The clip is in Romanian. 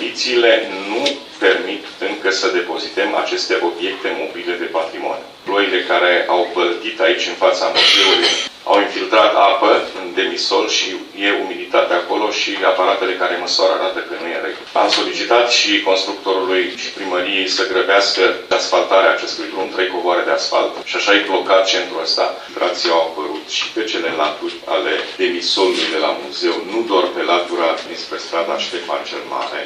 Condițiile nu permit încă să depozităm aceste obiecte mobile de patrimoniu. Ploile care au băltit aici în fața muzeului au infiltrat apă în demisol și e umiditate acolo și aparatele care măsoară arată că nu e în regulă. Am solicitat și constructorului și primăriei să grăbească asfaltarea acestui drum, 3 covoare de asfalt, și așa e blocat centrul ăsta. Infiltrații au apărut și pe celelalte ale demisolului de la muzeu, nu doar pe latura dinspre strada Ștefan cel Mare.